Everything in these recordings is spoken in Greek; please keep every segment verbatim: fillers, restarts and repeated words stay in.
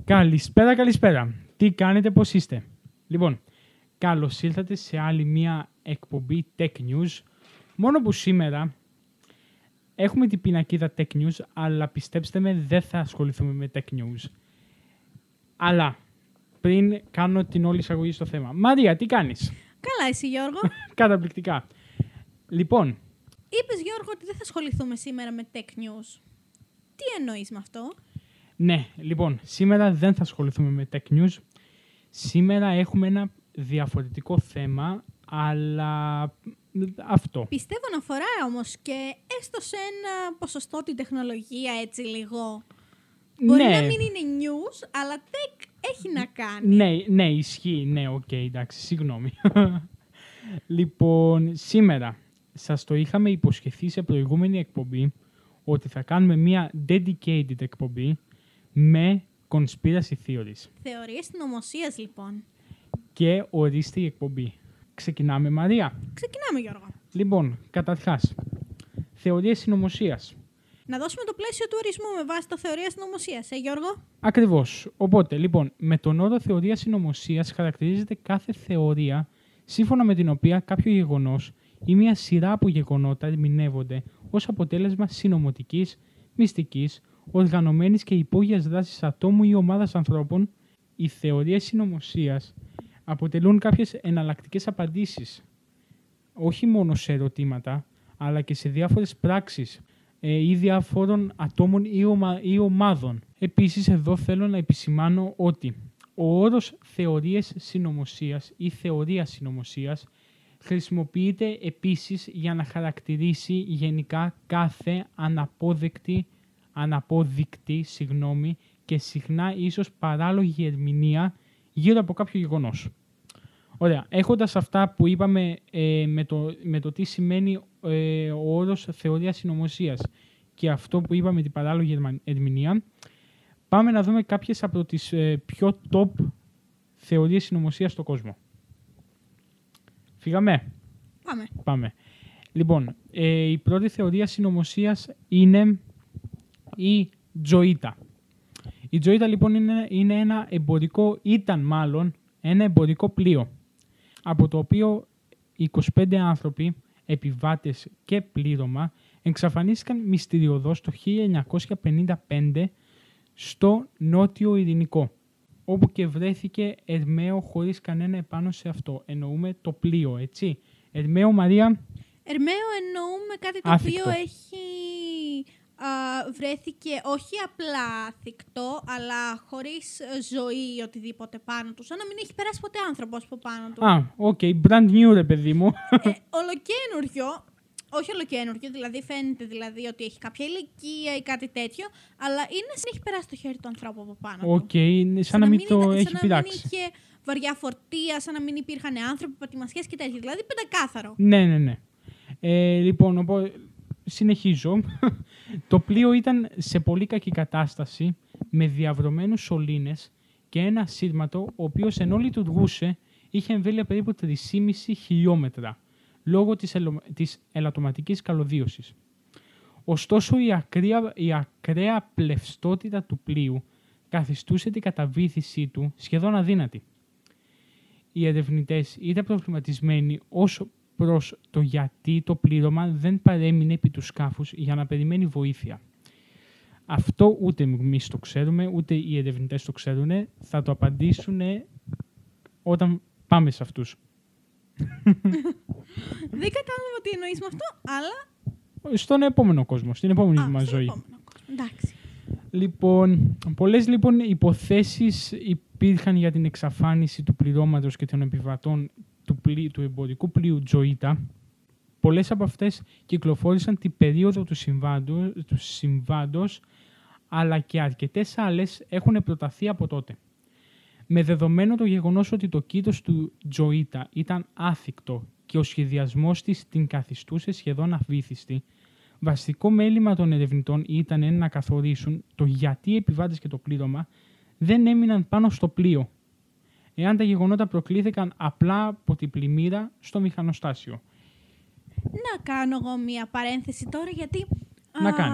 Καλησπέρα, καλησπέρα. Τι κάνετε, πώς είστε? Λοιπόν, καλώς ήλθατε σε άλλη μία εκπομπή Tech News. Μόνο που σήμερα έχουμε την πινακίδα Tech News, αλλά πιστέψτε με, δεν θα ασχοληθούμε με Tech News. Αλλά, πριν κάνω την όλη εισαγωγή στο θέμα. Μαρία, τι κάνεις? Καλά, εσύ Γιώργο. Καταπληκτικά. Λοιπόν. Είπες Γιώργο ότι δεν θα ασχοληθούμε σήμερα με Tech News. Τι εννοείς με αυτό? Ναι, λοιπόν, σήμερα δεν θα ασχοληθούμε με Tech News. Σήμερα έχουμε ένα διαφορετικό θέμα, αλλά αυτό. Πιστεύω να αφορά όμως και έστω σε ένα ποσοστό την τεχνολογία, έτσι λίγο. Μπορεί ναι. να μην είναι news, αλλά tech έχει να κάνει. Ναι, ναι, ισχύει. Ναι, οκ, okay, εντάξει, συγγνώμη. Λοιπόν, σήμερα σας το είχαμε υποσχεθεί σε προηγούμενη εκπομπή ότι θα κάνουμε μια dedicated εκπομπή με conspiracy theories. Θεωρίες συνωμοσίας, λοιπόν. Και ορίστε η εκπομπή. Ξεκινάμε, Μαρία. Ξεκινάμε, Γιώργο. Λοιπόν, καταρχάς, θεωρίες συνωμοσίας. Να δώσουμε το πλαίσιο του ορισμού με βάση το θεωρία συνωμοσίας, ε, Γιώργο. Ακριβώς. Οπότε, λοιπόν, με τον όρο θεωρία συνωμοσίας χαρακτηρίζεται κάθε θεωρία σύμφωνα με την οποία κάποιο γεγονός ή μια σειρά από γεγονότα ερμηνεύονται ως αποτέλεσμα συνωμοτικής, μυστικής, οργανωμένης και υπόγειας δράσης ατόμου ή ομάδας ανθρώπων. Οι θεωρίες συνωμοσίας αποτελούν κάποιες εναλλακτικές απαντήσεις, όχι μόνο σε ερωτήματα, αλλά και σε διάφορες πράξεις ε, ή διάφορων ατόμων ή, ομα, ή ομάδων. Επίσης, εδώ θέλω να επισημάνω ότι ο όρος θεωρίες συνωμοσίας ή θεωρία συνωμοσίας χρησιμοποιείται επίσης για να χαρακτηρίσει γενικά κάθε αναπόδεκτη, αναπόδεικτη συγγνώμη, και συχνά ίσως παράλογη ερμηνεία γύρω από κάποιο γεγονός. Ωραία. Έχοντας αυτά που είπαμε ε, με, το, με το τι σημαίνει ε, ο όρος θεωρία συνωμοσίας και αυτό που είπαμε την παράλογη ερμηνεία, πάμε να δούμε κάποιες από τις ε, πιο top θεωρίες συνωμοσίας στον κόσμο. Φύγαμε. Πάμε. Πάμε. Λοιπόν, ε, η πρώτη θεωρία συνωμοσίας είναι η Τζοίτα. Η Τζοίτα λοιπόν είναι, είναι ένα εμπορικό, ήταν μάλλον ένα εμπορικό πλοίο, από το οποίο είκοσι πέντε άνθρωποι, επιβάτες και πλήρωμα, εξαφανίστηκαν μυστηριωδώς το χίλια εννιακόσια πενήντα πέντε στο Νότιο Ειρηνικό, όπου και βρέθηκε ερμαίο χωρίς κανένα επάνω σε αυτό. Εννοούμε το πλοίο, έτσι. Ερμαίο, Μαρία. Ερμαίο εννοούμε κάτι το Άθικτο. οποίο έχει... Α, βρέθηκε όχι απλά θυκτό, αλλά χωρίς ζωή ή οτιδήποτε πάνω του. Σαν να μην έχει περάσει ποτέ άνθρωπος από πάνω του. Α, οκ, okay, brand new ρε παιδί μου. Ε, ολοκένουργιο, όχι ολοκένουργιο, δηλαδή φαίνεται δηλαδή ότι έχει κάποια ηλικία ή κάτι τέτοιο, αλλά είναι σαν να έχει περάσει το χέρι του ανθρώπου από πάνω του. Οκ, okay, σαν, σαν να μην, μην το ήταν, έχει σαν πειράξει. Σαν να μην είχε βαριά φορτία, σαν να μην υπήρχαν άνθρωποι, πατημασιές και τέτοια. Δηλαδή πεντακάθαρο. Ναι, ναι, ναι. Ε, λοιπόν, οπότε, συνεχίζω. Το πλοίο ήταν σε πολύ κακή κατάσταση, με διαβρωμένους σωλήνες και ένα σύρματο, ο οποίος ενώ λειτουργούσε, είχε εμβέλεια περίπου τρία κόμμα πέντε χιλιόμετρα, λόγω της, ελο... της ελαττωματικής καλωδίωσης. Ωστόσο, η ακραία, η ακραία πλευστότητα του πλοίου καθιστούσε την καταβήθησή του σχεδόν αδύνατη. Οι ερευνητές ήταν προβληματισμένοι όσο προς το γιατί το πλήρωμα δεν παρέμεινε επί του σκάφους για να περιμένει βοήθεια. Αυτό ούτε εμείς το ξέρουμε, ούτε οι ερευνητές το ξέρουν. Θα το απαντήσουν όταν πάμε σε αυτούς. Δεν κατάλαβα τι εννοείς με αυτό, αλλά... Στον επόμενο κόσμο, στην επόμενη Α, μας στον ζωή. επόμενο κόσμο. Εντάξει. Λοιπόν, πολλές λοιπόν υποθέσεις υπήρχαν για την εξαφάνιση του πληρώματος και των επιβατών του, πλή, του εμπορικού πλοίου Τζοίτα. Πολλές από αυτές κυκλοφόρησαν την περίοδο του συμβάντος, του συμβάντος, αλλά και αρκετές άλλες έχουν προταθεί από τότε. Με δεδομένο το γεγονός ότι το κήτος του Τζοίτα ήταν άθικτο και ο σχεδιασμός της την καθιστούσε σχεδόν αβύθιστη, βασικό μέλημα των ερευνητών ήταν να καθορίσουν το γιατί οι επιβάτες και το πλήρωμα δεν έμειναν πάνω στο πλοίο, εάν τα γεγονότα προκλήθηκαν απλά από την πλημμύρα στο μηχανοστάσιο. Να κάνω εγώ μία παρένθεση τώρα, γιατί Να α, κάνεις.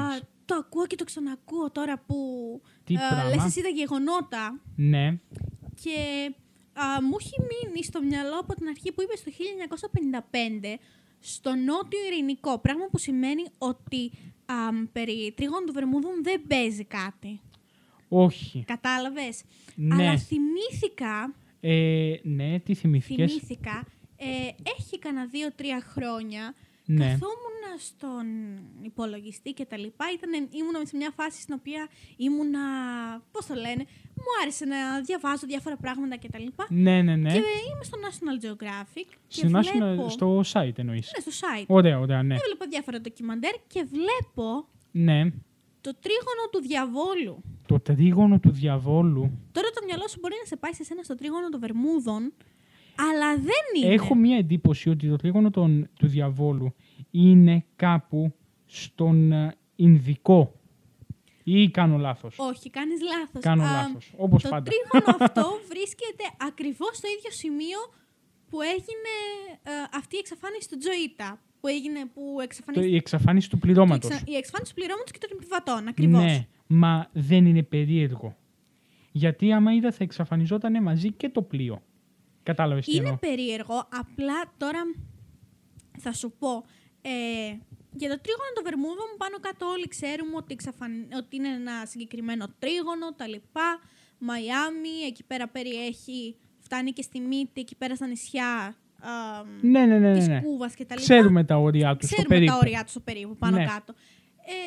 το ακούω και το ξανακούω τώρα που Τι ε, πράγμα? λες εσύ τα γεγονότα. Ναι. Και α, μου έχει μείνει στο μυαλό από την αρχή που είπε το χίλια εννιακόσια πενήντα πέντε στο νότιο ειρηνικό. Πράγμα που σημαίνει ότι α, περί τρίγωνο των Βερμούδων δεν παίζει κάτι. Όχι. Κατάλαβες. Ναι. Αλλά θυμήθηκα... Ε, ναι, τι θυμήθηκες? Θυμήθηκα. Ε, έχει κανένα δύο-τρία χρόνια. Ναι. Καθόμουν στον υπολογιστή και τα λοιπά. Ήτανε, ήμουνα σε μια φάση στην οποία ήμουνα, πώς το λένε, μου άρεσε να διαβάζω διάφορα πράγματα και τα λοιπά. Ναι, ναι, ναι. Και είμαι στο National Geographic και Στο, βλέπω... National, στο site εννοείς? Ναι, στο site. Ωραία, ωραία, ναι. Έβλεπα διάφορα ντοκιμαντέρ και βλέπω Ναι. το τρίγωνο του διαβόλου. Το τρίγωνο του διαβόλου. Τώρα το μυαλό σου μπορεί να σε πάει σε σένα στο τρίγωνο των Βερμούδων, αλλά δεν είναι. Έχω μία εντύπωση ότι το τρίγωνο των, του διαβόλου είναι κάπου στον ε, Ινδικό. Ή κάνω λάθος? Όχι, κάνεις λάθος. Κάνω Α, λάθος, όπως το πάντα. τρίγωνο αυτό βρίσκεται ακριβώς στο ίδιο σημείο που έγινε ε, αυτή η εξαφάνιση του Τζοίτα. Που έγινε, που Το, εξαφανίστηκε. η εξαφάνιση του πληρώματος. Εξα... Η εξαφάνιση του πληρώματος και των επιβατών, ακριβώς. Ναι, μα δεν είναι περίεργο. Γιατί άμα είδα θα εξαφανιζόταν μαζί και το πλοίο. Κατάλαβες τι Είναι εννοώ? περίεργο, απλά τώρα θα σου πω. Ε, για το τρίγωνο των Βερμούδων, πάνω κάτω όλοι ξέρουμε ότι, εξαφαν... ότι είναι ένα συγκεκριμένο τρίγωνο, τα λοιπά. Μαϊάμι, εκεί πέρα περιέχει, φτάνει και στη Μύτη, εκεί πέρα στα νησιά α, Ναι, ναι, ναι, της ναι. Κούβας και τα λοιπά. Ξέρουμε τα όρια του στο Ξέρουμε περίπου. τα όρια του στο περίπου, πάνω Ναι. κάτω. Ε,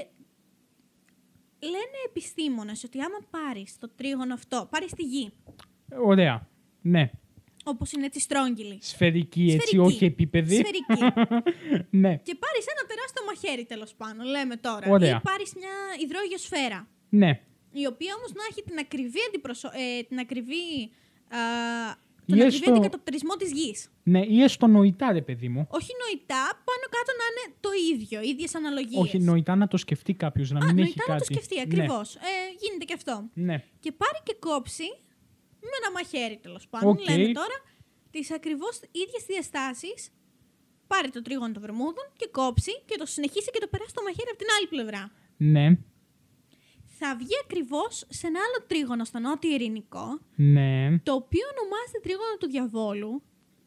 λένε επιστήμονες ότι άμα πάρεις το τρίγωνο αυτό, πάρεις τη γη, Ωραία. Ναι. όπως είναι έτσι στρόγγυλη, Σφαιρική, έτσι, Σφαιρική. όχι επίπεδη. σφαιρική, Ναι. και πάρεις ένα τεράστιο μαχαίρι τέλος πάντων, λέμε τώρα, Ωραία. ή πάρεις μια υδρόγειο σφαίρα, Ναι. η οποία όμως να έχει την ακριβή, αντιπροσω... ε, την ακριβή, α, Ή τον ακριβή έστω- αντικατοπτρισμό της γης. Ναι, ή έστω νοητά, ρε παιδί μου. Όχι νοητά, πάνω κάτω να είναι το ίδιο, ίδιες αναλογίες. Όχι, νοητά να το σκεφτεί κάποιο, να Α, μην έχει νοητά κάτι. να το σκεφτεί, Ναι. ακριβώς. Ε, γίνεται και αυτό. Ναι. Και πάρει και κόψει με ένα μαχαίρι τέλος πάντων, Οκ. λέμε τώρα, τις ακριβώς ίδιες διαστάσεις, πάρει το τρίγωνο των Βερμούδων και κόψει και το συνεχίσει και το περάσει το μαχαίρι από την άλλη πλευρά. Ναι. Θα βγει ακριβώς σε ένα άλλο τρίγωνο στο νότιο ειρηνικό, Ναι. το οποίο ονομάζεται τρίγωνο του διαβόλου,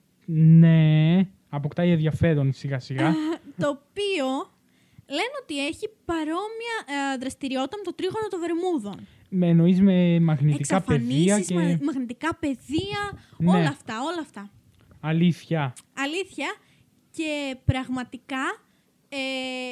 Ναι. Αποκτάει ενδιαφέρον σιγά σιγά. το οποίο λένε ότι έχει παρόμοια ε, δραστηριότητα με το τρίγωνο των Βερμούδων. Με εννοείς με μαγνητικά πεδία Εξαφανίσεις, και... μα- μαγνητικά πεδία, Ναι. όλα αυτά, όλα αυτά. Αλήθεια. Αλήθεια, και πραγματικά ε,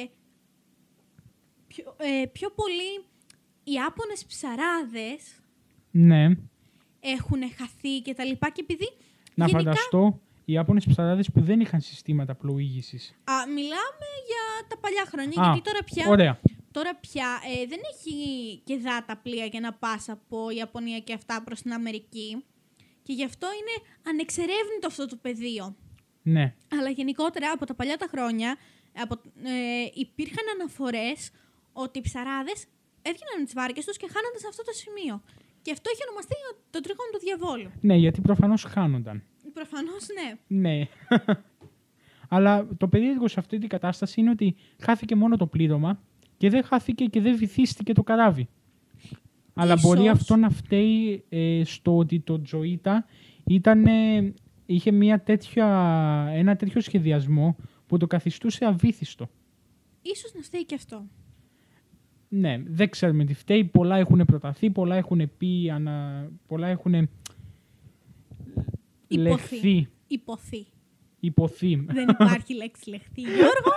πιο, ε, πιο πολύ οι Άπωνες ψαράδες Ναι. έχουν χαθεί και τα λοιπά, και επειδή Να γενικά, φανταστώ οι Ιάπωνες ψαράδες που δεν είχαν συστήματα πλοήγησης. α, μιλάμε για τα παλιά χρόνια, Α, γιατί τώρα πια, Ωραία. τώρα πια ε, δεν έχει και δάτα πλοία για να πας από Ιαπωνία και αυτά προς την Αμερική, και γι' αυτό είναι ανεξερεύνητο αυτό το πεδίο. Ναι. Αλλά γενικότερα από τα παλιά τα χρόνια από, ε, υπήρχαν αναφορές ότι οι ψαράδες έβγαιναν με τις βάρκες τους και χάνονταν σε αυτό το σημείο. Και αυτό έχει ονομαστεί το τρίγωνο του διαβόλου. Ναι, γιατί προφανώς χάνονταν. Προφανώς ναι. Ναι. Αλλά το περίεργο σε αυτή την κατάσταση είναι ότι χάθηκε μόνο το πλήρωμα και δεν χάθηκε και δεν βυθίστηκε το καράβι. Αλλά Ίσως. μπορεί αυτό να φταίει ε, στο ότι το Τζοίτα ήταν, ε, είχε μια τέτοια, ένα τέτοιο σχεδιασμό που το καθιστούσε αβύθιστο. Ίσως να φταίει και αυτό. Ναι, δεν ξέρουμε τι φταίει. Πολλά έχουν προταθεί, πολλά έχουν πει, ανα... πολλά έχουν λεχθεί, Υποθεί. υποθεί. Δεν υπάρχει λέξη λεχθεί, Γιώργο.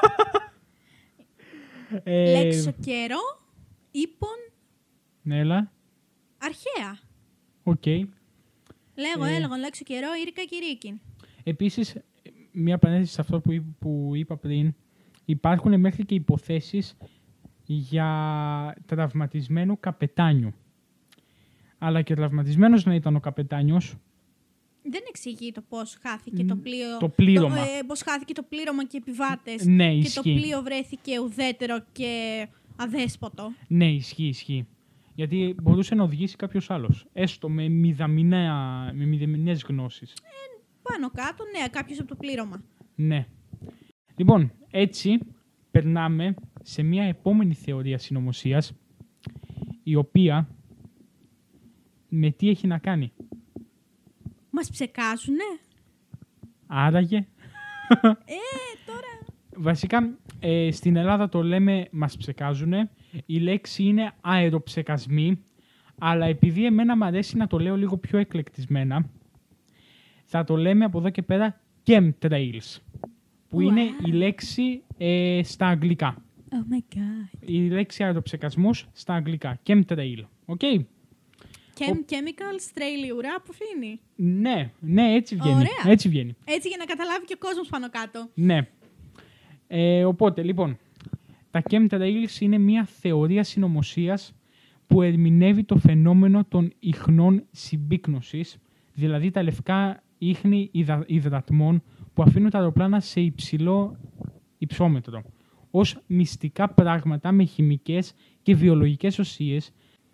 Ε, Λέξο καιρό, ύπον, Ναι, έλα. αρχαία. Οκ. Λέγω, Ε. έλεγω, λέξο καιρό, ήρκα κυρίκη. Επίσης, μια παρένθεση σε αυτό που, είπ- που είπα πριν, υπάρχουν μέχρι και υποθέσεις για τραυματισμένο καπετάνιο. Αλλά και τραυματισμένος να ήταν ο καπετάνιος, Δεν εξηγεί το πώς χάθηκε το πλοίο. το πλήρωμα. Το, ε, πώς χάθηκε το πλήρωμα και οι επιβάτες. Ναι, και ισχύει. το πλοίο βρέθηκε ουδέτερο και αδέσποτο. Ναι, ισχύει, ισχύει. Γιατί μπορούσε να οδηγήσει κάποιος άλλος. Έστω με, μηδαμινέα, με μηδαμινές γνώσεις. Πάνω κάτω, ναι, κάποιος από το πλήρωμα. Ναι. Λοιπόν, έτσι περνάμε σε μια επόμενη θεωρία συνωμοσίας, η οποία με τι έχει να κάνει? Μας ψεκάζουνε. Άραγε. Ε, τώρα... Βασικά, ε, στην Ελλάδα το λέμε μας ψεκάζουνε. Η λέξη είναι αεροψεκασμοί, αλλά επειδή εμένα μου αρέσει να το λέω λίγο πιο εκλεκτισμένα, θα το λέμε από εδώ και πέρα chemtrails, που Wow. είναι η λέξη ε, στα αγγλικά. Oh my god. Η λέξη αεροψεκασμούς στα αγγλικά. Chemtrail. Οκ. Okay. Chem, chemicals, trail, ουρά, αποφύνει. Ναι, ναι, έτσι βγαίνει. Ωραία. Έτσι βγαίνει. Έτσι για να καταλάβει και ο κόσμος πάνω κάτω. Ναι. Ε, οπότε, λοιπόν, τα chemtrails είναι μια θεωρία συνωμοσίας που ερμηνεύει το φαινόμενο των ιχνών συμπίκνωσης, δηλαδή τα λευκά ίχνη υδα, υδρατμών που αφήνουν τα αεροπλάνα σε υψηλό υψόμετρο, ως μυστικά πράγματα με χημικές και βιολογικές ουσίες.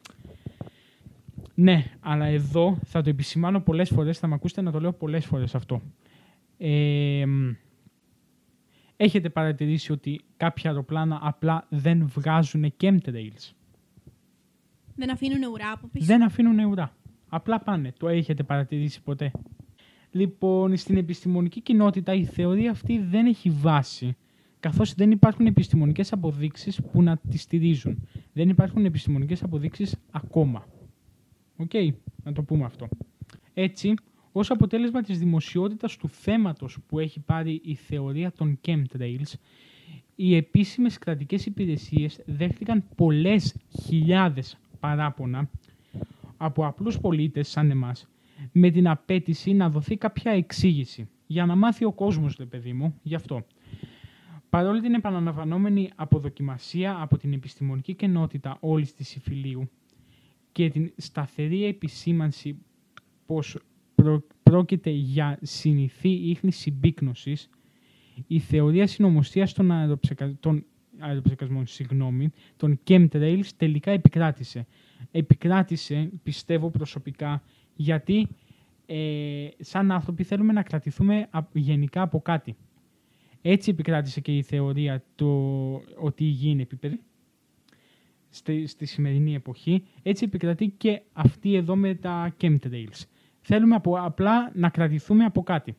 Ναι, αλλά εδώ θα το επισημάνω πολλές φορές, θα με ακούσετε να το λέω πολλές φορές αυτό. Ε, έχετε παρατηρήσει ότι κάποια αεροπλάνα απλά δεν βγάζουν chemtrails? Δεν αφήνουν ουρά από πίσω. Δεν αφήνουν ουρά. Απλά πάνε. Το έχετε παρατηρήσει ποτέ? Λοιπόν, στην επιστημονική κοινότητα η θεωρία αυτή δεν έχει βάση, καθώς δεν υπάρχουν επιστημονικές αποδείξεις που να τη στηρίζουν. Δεν υπάρχουν επιστημονικές αποδείξεις ακόμα. Οκ, okay, να το πούμε αυτό. Έτσι, ως αποτέλεσμα της δημοσιότητας του θέματος που έχει πάρει η θεωρία των chemtrails, οι επίσημες κρατικές υπηρεσίες δέχτηκαν πολλές χιλιάδες παράπονα από απλούς πολίτες σαν εμάς, με την απέτηση να δοθεί κάποια εξήγηση, για να μάθει ο κόσμος, ρε παιδί μου, γι' αυτό. Παρόλη την επαναλαμβανόμενη αποδοκιμασία από την επιστημονική κοινότητα όλης της υφηλίου και την σταθερή επισήμανση πως προ... πρόκειται για συνηθή ίχνη συμπίκνωσης, η θεωρία συνωμοσίας των, αεροψεκα... των αεροψεκασμών, συγγνώμη, των chemtrails τελικά επικράτησε. Επικράτησε, πιστεύω προσωπικά, γιατί ε, σαν άνθρωποι θέλουμε να κρατηθούμε γενικά από κάτι. Έτσι επικράτησε και η θεωρία το ότι η γη είναι επίπεδη στη, στη σημερινή εποχή. Έτσι επικρατεί και αυτή εδώ με τα chemtrails. Θέλουμε από, απλά να κρατηθούμε από κάτι.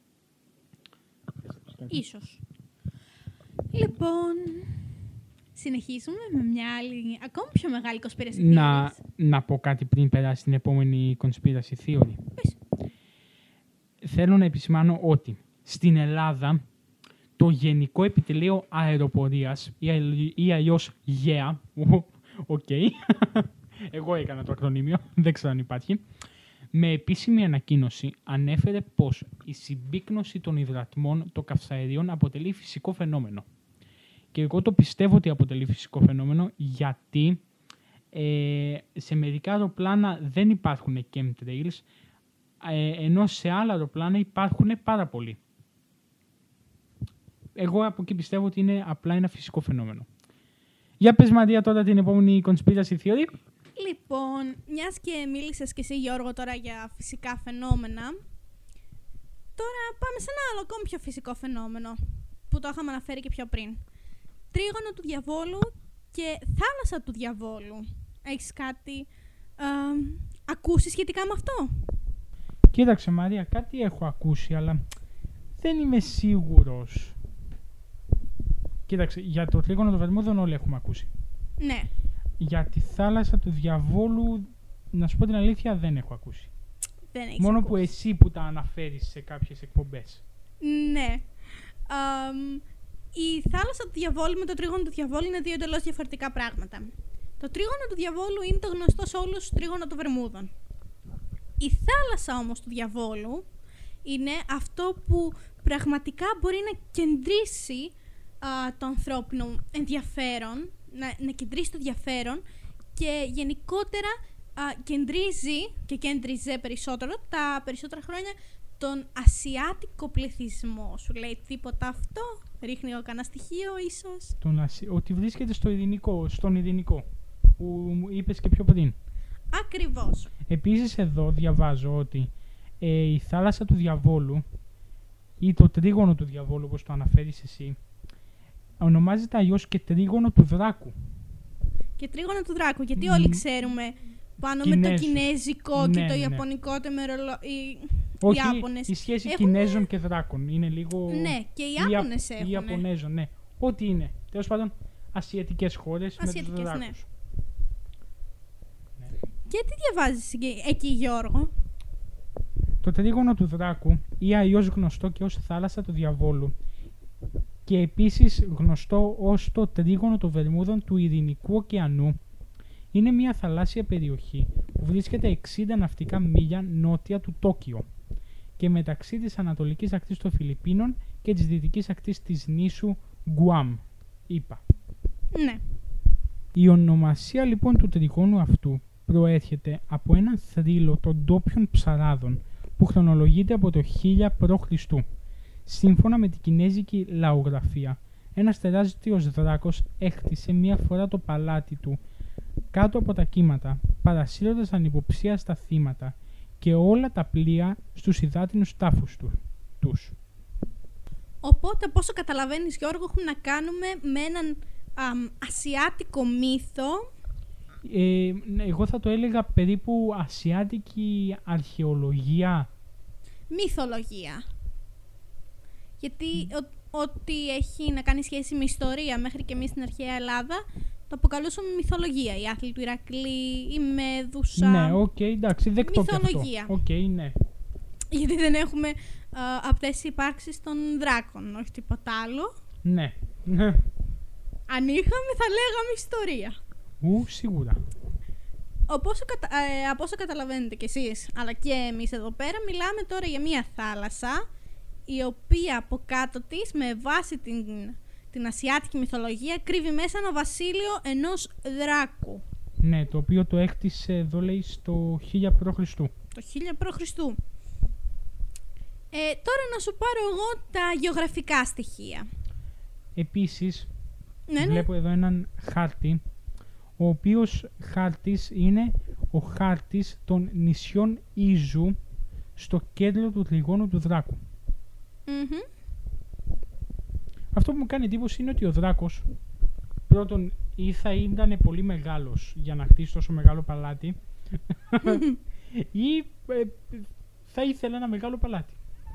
Ίσως. Λοιπόν, συνεχίζουμε με μια άλλη, ακόμη πιο μεγάλη conspiracy theory. Να, να πω κάτι πριν περάσει στην επόμενη conspiracy theory. Πες. Θέλω να επισημάνω ότι στην Ελλάδα το Γενικό Επιτελείο Αεροπορίας ή, ή αλλιώς ΓΕΑ, οκ, okay. Εγώ έκανα το ακρονίμιο, δεν ξέρω αν υπάρχει, με επίσημη ανακοίνωση ανέφερε πως η συμπίκνωση των υδρατμών των καυσαερίων αποτελεί φυσικό φαινόμενο. Και εγώ το πιστεύω ότι αποτελεί φυσικό φαινόμενο, γιατί ε, σε μερικά αεροπλάνα δεν υπάρχουν chemtrails, ε, ενώ σε άλλα αεροπλάνα υπάρχουν πάρα πολλοί. Εγώ από εκεί πιστεύω ότι είναι απλά ένα φυσικό φαινόμενο. Για πες, Μαρία, τώρα την επόμενη conspiracy theory. Λοιπόν, μιας και μίλησες και εσύ, Γιώργο, τώρα για φυσικά φαινόμενα, τώρα πάμε σε ένα άλλο ακόμη πιο φυσικό φαινόμενο που το είχαμε αναφέρει και πιο πριν. Τρίγωνο του διαβόλου και θάλασσα του διαβόλου. Έχεις κάτι ε, ακούσει σχετικά με αυτό? Κοίταξε, Μαρία, κάτι έχω ακούσει, αλλά δεν είμαι σίγουρος. Κοίταξε, για το τρίγωνο του Βερμούδων όλοι έχουμε ακούσει. Ναι. Για τη θάλασσα του διαβόλου, να σου πω την αλήθεια, δεν έχω ακούσει. Δεν έχεις Μόνο ακούσει. που εσύ που τα αναφέρεις σε κάποιες εκπομπές. Ναι. Um, η θάλασσα του διαβόλου με το τρίγωνο του διαβόλου είναι δύο εντελώς διαφορετικά πράγματα. Το τρίγωνο του διαβόλου είναι το γνωστό σε όλους τρίγωνο των Βερμούδων. Η θάλασσα όμως του διαβόλου είναι αυτό που πραγματικά μπορεί να κεντρήσει α, το ανθρώπινο ενδιαφέρον, να, να κεντρήσει το ενδιαφέρον και γενικότερα α, κεντρίζει και κέντριζε περισσότερο τα περισσότερα χρόνια τον ασιάτικο πληθυσμό. Σου λέει τίποτα αυτό? Ρίχνει εγώ κανένα στοιχείο ίσως? Τον Ασι... Ότι βρίσκεται στο ειρηνικό, στον ειρηνικό, που μου είπες και πιο πριν. Ακριβώς. Επίσης εδώ διαβάζω ότι ε, η θάλασσα του διαβόλου ή το τρίγωνο του διαβόλου, όπως το αναφέρεις εσύ, ονομάζεται αλλιώς και τρίγωνο του Δράκου. Και τρίγωνο του Δράκου, γιατί όλοι ξέρουμε πάνω Κινέζους. με το κινέζικο Ναι, και το ναι. ιαπωνικό τεμερολο... οι Όχι, Ιάπωνες. η σχέση Έχουν- Κινέζων και Δράκων είναι λίγο... Ναι, και οι Ή Ιάπωνες Ή έχουν. Ιαπωνέζων, ναι. Ό,τι είναι. Τέλος πάντων, ασιατικές χώρες με τους Ασιατικές, ναι. Δράκους. Και τι διαβάζεις εκεί- εκεί, Γιώργο? Το τρίγωνο του Δράκου, ή αλλιώς γνωστό και ως θάλασσα του Διαβόλου, και επίσης γνωστό ως το τρίγωνο των Βερμούδων του Ειρηνικού ωκεανού, είναι μια θαλάσσια περιοχή που βρίσκεται εξήντα ναυτικά μίλια νότια του Τόκιο και μεταξύ της ανατολικής ακτής των Φιλιππίνων και της δυτικής ακτής της νήσου Γκουάμ, είπα. Ναι. Η ονομασία λοιπόν του τριγώνου αυτού προέρχεται από έναν θρύλο των ντόπιων ψαράδων που χρονολογείται από το χίλια π.Χ. Σύμφωνα με την κινέζικη λαογραφία, ένας τεράστιος δράκος έχτισε μία φορά το παλάτι του κάτω από τα κύματα, παρασύροντας ανυποψία στα θύματα και όλα τα πλοία στους υδάτινους τάφους του, τους. Οπότε, από όσο καταλαβαίνεις, Γιώργο, έχουμε να κάνουμε με έναν αμ, ασιάτικο μύθο. Ε, ναι, εγώ θα το έλεγα περίπου ασιάτικη αρχαιολογία. Μυθολογία. Γιατί ο- ό,τι έχει να κάνει σχέση με ιστορία μέχρι και εμείς στην αρχαία Ελλάδα το αποκαλούσαμε μυθολογία. Η άθλη του Ηρακλή, η Μέδουσα. Ναι, οκ, εντάξει, δεκτό και αυτό. Μυθολογία. Οκ, ναι. Γιατί δεν έχουμε α, αυτές οι υπάρξεις των δράκων, όχι τίποτα άλλο. Ναι. Αν είχαμε θα λέγαμε ιστορία. Ου, σίγουρα. Από όσο, κατα... ε, από όσο καταλαβαίνετε κι εσείς, αλλά και εμείς εδώ πέρα, μιλάμε τώρα για μια θάλασσα η οποία από κάτω της, με βάση την, την ασιάτικη μυθολογία, κρύβει μέσα ένα βασίλειο ενός δράκου. Ναι, το οποίο το έκτισε εδώ λέει στο χίλια π.Χ. Το χίλια π.Χ. Ε, τώρα να σου πάρω εγώ τα γεωγραφικά στοιχεία. Επίσης, Ναι, ναι. βλέπω εδώ έναν χάρτη, ο οποίος χάρτης είναι ο χάρτης των νησιών Ίζου στο κέντρο του τριγώνου του Δράκου. Μμμ. Αυτό που μου κάνει εντύπωση είναι ότι ο Δράκος πρώτον ή θα ήταν πολύ μεγάλος για να χτίσει τόσο μεγάλο παλάτι ή ε, θα ήθελε ένα μεγάλο παλάτι.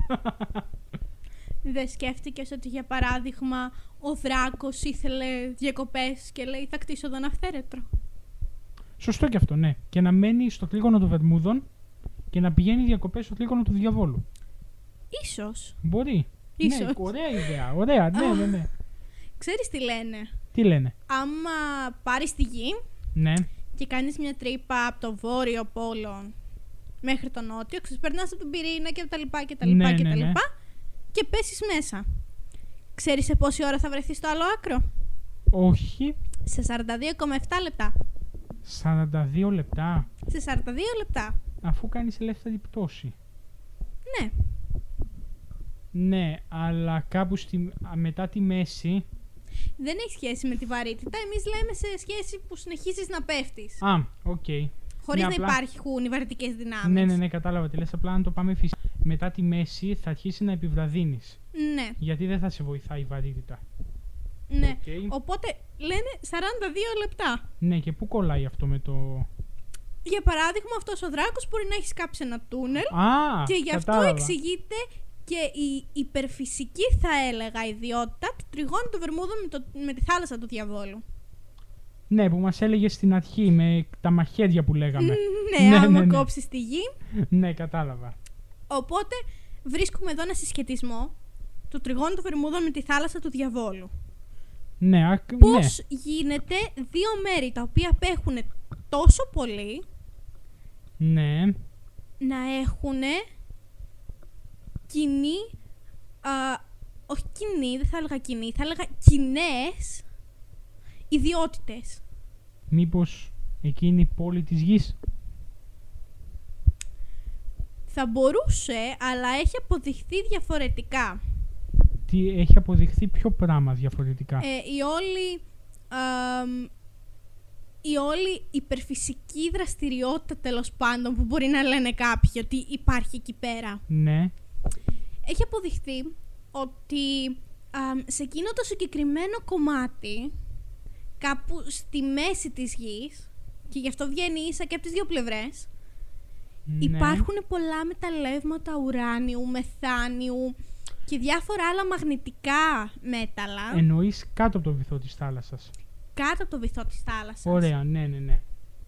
Δεν σκέφτηκες ότι, για παράδειγμα, ο δράκος ήθελε διακοπές και λέει θα κτίσω εδώ ένα αυθαίρετρο? Σωστό και αυτό, ναι. Και να μένει στο τρίγωνο των Βερμούδων και να πηγαίνει διακοπές στο τρίγωνο του Διαβόλου. Ίσως. Μπορεί. Ίσως. Ναι, ωραία ιδέα. Ωραία, ναι, ναι, ναι. Ξέρεις τι λένε? Τι λένε? Άμα πάρεις τη γη Ναι. και κάνεις μια τρύπα από το βόρειο πόλο μέχρι το νότιο, ξεσπερνάς από τον πυρήνα και τα λοιπά και τα λοιπά Ναι, και ναι, τα ναι. λοιπά και πέσεις μέσα. Ξέρεις σε πόση ώρα θα βρεθείς στο άλλο άκρο? Όχι. Σε σαράντα δύο κόμμα επτά λεπτά. σαράντα δύο λεπτά. Σε σαράντα δύο λεπτά. Αφού κάνεις ελεύθερη πτώση. Ναι. Ναι, αλλά κάπου στη, α, μετά τη μέση. Δεν έχει σχέση με τη βαρύτητα. Εμείς λέμε σε σχέση που συνεχίζεις να πέφτεις. Α, οκ. Χωρίς Ναι, να απλά- υπάρχουν οι βαρυτικές δυνάμεις. Ναι, ναι, ναι, κατάλαβα τι λες. Απλά αν το πάμε φυσικά. Μετά τη μέση θα αρχίσει να επιβραδύνεις. Ναι, Γιατί δεν θα σε βοηθάει η βαρύτητα. ναι. Οκ. Οπότε λένε σαράντα δύο λεπτά. Ναι, και πού κολλάει αυτό με το. Για παράδειγμα, αυτός ο δράκος μπορεί να έχει σκάψει ένα τούνελ Α! και γι' αυτό κατάλαβα. εξηγείται και η υπερφυσική, θα έλεγα, ιδιότητα του τριγώνου των Βερμούδων με, το, με τη θάλασσα του Διαβόλου. Ναι, που μας έλεγε στην αρχή με τα μαχαίρια που λέγαμε. Ναι, Ναι, άμα ναι, ναι. κόψεις τη γη. Ναι, κατάλαβα. Οπότε βρίσκουμε εδώ ένα συσχετισμό του τριγώνου των Βερμούδων με τη θάλασσα του Διαβόλου. Ναι, ακ... Πώς ναι. γίνεται δύο μέρη τα οποία απέχουν τόσο πολύ Ναι. να έχουν κοινή, α, όχι κοινή, δεν θα έλεγα κοινή, θα έλεγα κοινές ιδιότητες. Μήπως εκείνη η πόλη της γης. Θα μπορούσε, αλλά έχει αποδειχθεί διαφορετικά. Τι έχει αποδειχθεί ποιο πράγμα διαφορετικά. Ε, η όλη, αμ, η όλη υπερφυσική δραστηριότητα, τέλος πάντων, που μπορεί να λένε κάποιοι ότι υπάρχει εκεί πέρα. Ναι. Έχει αποδειχθεί ότι Α, σε εκείνο το συγκεκριμένο κομμάτι, κάπου στη μέση της γης, και γι' αυτό βγαίνει ίσα και από τις δύο πλευρές, Ναι. υπάρχουν πολλά μεταλλεύματα ουράνιου, μεθάνιου και διάφορα άλλα μαγνητικά μέταλλα Εννοείς κάτω από το βυθό της θάλασσας. κάτω από το βυθό της θάλασσας. Ωραία, ναι, ναι, ναι.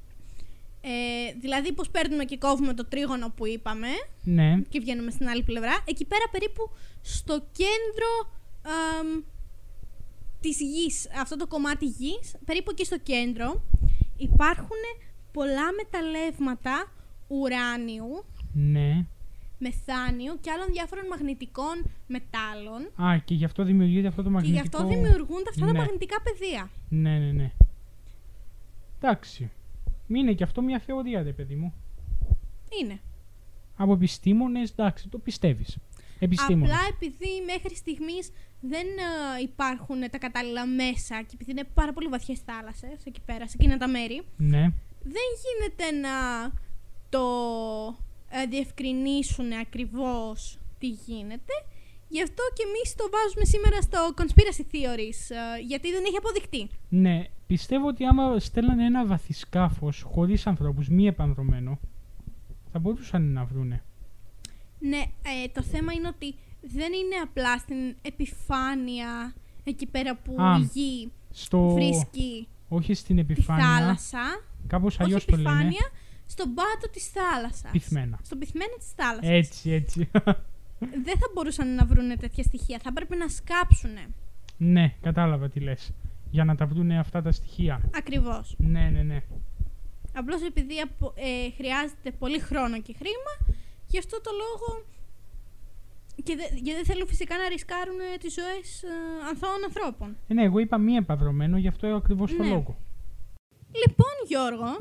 Ε, δηλαδή πως παίρνουμε και κόβουμε το τρίγωνο που είπαμε Ναι, και βγαίνουμε στην άλλη πλευρά. Εκεί πέρα περίπου στο κέντρο αμ, της γης, αυτό το κομμάτι γης, περίπου εκεί στο κέντρο υπάρχουν πολλά μεταλλεύματα ουράνιου, ναι. μεθάνιου και άλλων διάφορων μαγνητικών μετάλλων. Α, και γι' αυτό δημιουργείται αυτό το Και μαγνητικό... γι' αυτό δημιουργούνται αυτά Ναι. τα μαγνητικά πεδία. Ναι, ναι, ναι. Εντάξει. Είναι και αυτό μια θεωρία, ρε παιδί μου. Είναι. Από επιστήμονες, εντάξει, το πιστεύεις. Επιστήμονες. Απλά επειδή μέχρι στιγμής δεν ε, υπάρχουν τα κατάλληλα μέσα και επειδή είναι πάρα πολύ βαθιές θάλασσες εκεί πέρα, σε εκείνα τα μέρη, Ναι. δεν γίνεται να το ε, διευκρινίσουν ακριβώς τι γίνεται. Γι' αυτό και εμείς το βάζουμε σήμερα στο conspiracy theories, ε, γιατί δεν έχει αποδειχτεί. Ναι, πιστεύω ότι άμα στέλνανε ένα βαθυσκάφος χωρίς ανθρώπους, μη επανδρομένο, θα μπορούσαν να βρούνε. Ναι, ε, το θέμα είναι ότι δεν είναι απλά στην επιφάνεια εκεί πέρα που Α, η γη Στο... βρίσκει Όχι στην τη επιφάνεια, θάλασσα, κάπως όχι αλλιώς το λένε. επιφάνεια, στον πάτο της θάλασσας. Πυθμένα. Στον πυθμένο της θάλασσας. Έτσι, έτσι. Δεν θα μπορούσαν να βρουν τέτοια στοιχεία. Θα πρέπει να σκάψουνε. Ναι, κατάλαβα τι λες. Για να τα βρούνε αυτά τα στοιχεία. Ακριβώς. Ναι, ναι, ναι. Απλώς επειδή απο- ε, χρειάζεται πολύ χρόνο και χρήμα, γι' αυτό το λόγο. Και, δε, και δεν θέλουν φυσικά να ρισκάρουν ε, τις ζωές ε, ανθώων ανθρώπων. Ε, ναι, εγώ είπα μη επανδρομένο, γι' αυτό ακριβώς το Ναι. λόγο. Λοιπόν, Γιώργο,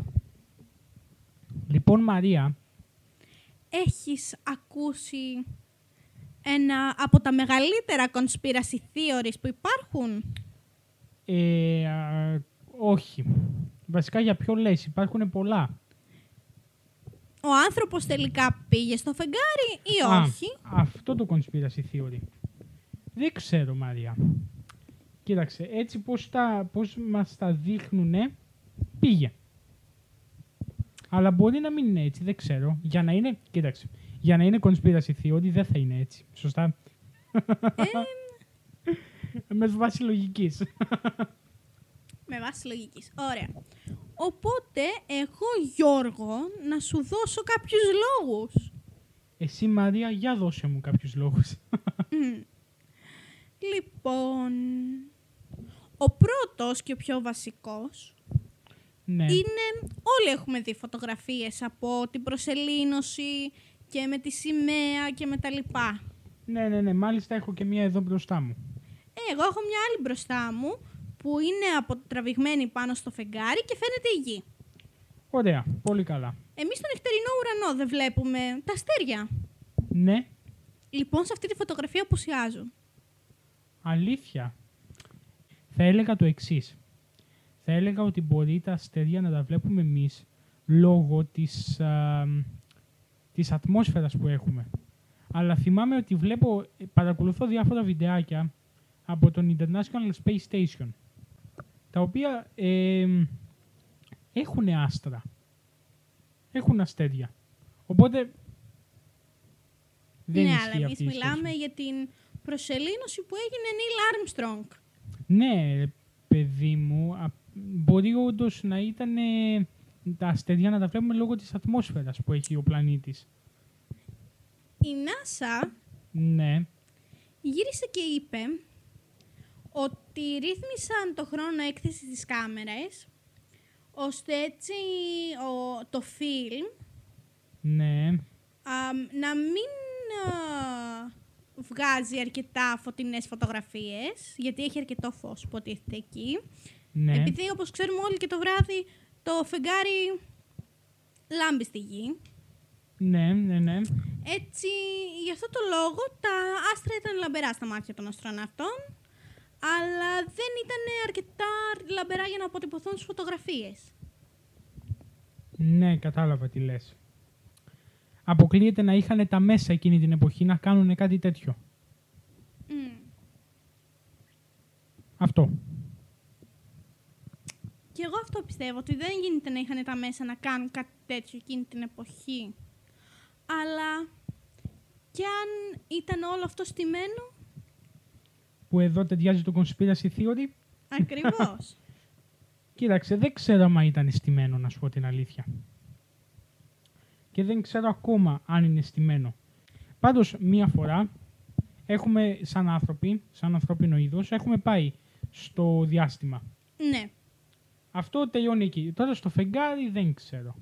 Λοιπόν, Μαρία, έχεις ακούσει ένα από τα μεγαλύτερα conspiracy theories που υπάρχουν? ε, α, όχι. Βασικά για ποιο λες, υπάρχουν πολλά. Ο άνθρωπος τελικά πήγε στο φεγγάρι ή Α, όχι? αυτό το conspiracy theory. Δεν ξέρω, Μαρία. Κοίταξε, έτσι πώς, τα, πώς μας τα δείχνουνε, πήγε. Αλλά μπορεί να μην είναι έτσι, δεν ξέρω. Για να είναι, κοίταξε, για να είναι conspiracy theory δεν θα είναι έτσι. Σωστά. Με βάση λογικής. Με βάση λογικής. Ωραία. Οπότε, εγώ, Γιώργο, να σου δώσω κάποιους λόγους. Εσύ, Μαρία, για δώσε μου κάποιους λόγους. Μμ. Λοιπόν, ο πρώτος και ο πιο βασικός Ναι. είναι, όλοι έχουμε δει φωτογραφίες από την προσελήνωση και με τη σημαία και με τα λοιπά. ναι, ναι, ναι. Μάλιστα έχω και μία εδώ μπροστά μου. Ε, εγώ έχω μια άλλη μπροστά μου που είναι αποτραβηγμένη πάνω στο φεγγάρι και φαίνεται η γη. Ωραία. Πολύ καλά. Εμείς στον νυχτερινό ουρανό δεν βλέπουμε τα αστέρια. Ναι. Λοιπόν, σε αυτή τη φωτογραφία απουσιάζουν. Αλήθεια. Θα έλεγα το εξής. Θα έλεγα ότι μπορεί τα αστέρια να τα βλέπουμε εμείς λόγω της, α, της ατμόσφαιρας που έχουμε. Αλλά θυμάμαι ότι βλέπω, παρακολουθώ διάφορα βιντεάκια από τον International Space Station, τα οποία ε, έχουν άστρα. Έχουν αστέρια. Οπότε δεν Ναι, ισχύει αλλά εμείς αυτή η μιλάμε σχέση. για την προσελήνωση που έγινε Neil Armstrong. Ναι, παιδί μου, α, μπορεί όντως να ήταν ε, τα αστέρια να τα βλέπουμε λόγω της ατμόσφαιρας που έχει ο πλανήτης. Η NASA Ναι, γύρισε και είπε ότι ρύθμισαν το χρόνο έκθεσης της κάμερας, ώστε έτσι ο, το φιλμ ναι, α, να μην α, βγάζει αρκετά φωτεινές φωτογραφίες, γιατί έχει αρκετό φως που υποτίθεται εκεί. ναι, Επειδή, όπως ξέρουμε όλοι, και το βράδυ το φεγγάρι λάμπει στη γη. ναι, ναι, ναι. Έτσι, γι' αυτό το λόγο τα άστρα ήταν λαμπερά στα μάτια των αστροναυτών, αλλά δεν ήταν αρκετά λαμπερά για να αποτυπωθούν στις φωτογραφίες. Ναι, κατάλαβα τι λες. Αποκλείεται να είχαν τα μέσα εκείνη την εποχή να κάνουν κάτι τέτοιο. Mm. πιστεύω ότι δεν γίνεται να είχαν τα μέσα να κάνουν κάτι τέτοιο εκείνη την εποχή. Αλλά κι αν ήταν όλο αυτό στημένο... Που εδώ ταιριάζει το conspiracy theory. Ακριβώς. Κοίταξε, δεν ξέρω αν ήταν στημένο, να σου πω την αλήθεια. Και δεν ξέρω ακόμα αν είναι στημένο. Πάντως, μία φορά, έχουμε σαν άνθρωποι, σαν ανθρώπινο είδος, έχουμε πάει στο διάστημα. Ναι. Αυτό τελειώνει εκεί. Τώρα στο φεγγάρι δεν ξέρω.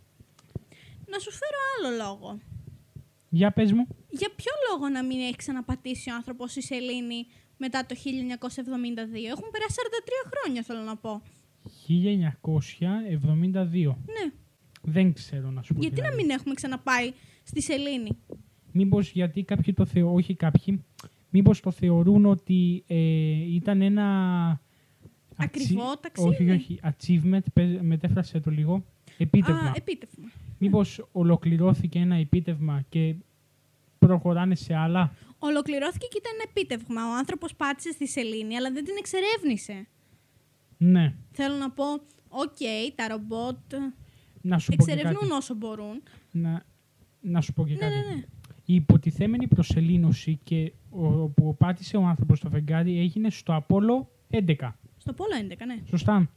Να σου φέρω άλλο λόγο. Για πες μου. Για ποιο λόγο να μην έχει ξαναπατήσει ο άνθρωπος στη σελήνη μετά το χίλια εννιακόσια εβδομήντα δύο. Έχουν περάσει σαράντα τρία χρόνια, θέλω να πω. χίλια εννιακόσια εβδομήντα δύο. Ναι. Δεν ξέρω να σου πω. Γιατί να μην έχουμε ξαναπάει στη σελήνη. Μήπως γιατί κάποιοι το θεωρούν, όχι κάποιοι, μήπως το θεωρούν ότι ε, ήταν ένα... Ακριβό ατσι... ταξίδι. Όχι, όχι. Achievement, μετέφρασε το λίγο. Επίτευγμα. Α, επίτευγμα. Μήπως ολοκληρώθηκε ένα επίτευγμα και προχωράνε σε άλλα. Ολοκληρώθηκε και ήταν ένα επίτευγμα. Ο άνθρωπος πάτησε στη σελήνη, αλλά δεν την εξερεύνησε. Ναι. Θέλω να πω, οκ, okay, τα ρομπότ να σου πω εξερευνούν όσο μπορούν. Να, να σου πω και ναι, κάτι. Ναι, ναι. Η υποτιθέμενη προσελήνωση και ο, που πάτησε ο άνθρωπος στο φεγγάρι έγινε στο Απόλλω έντεκα. Στο Απόλλω έντεκα, ναι. Σωστά.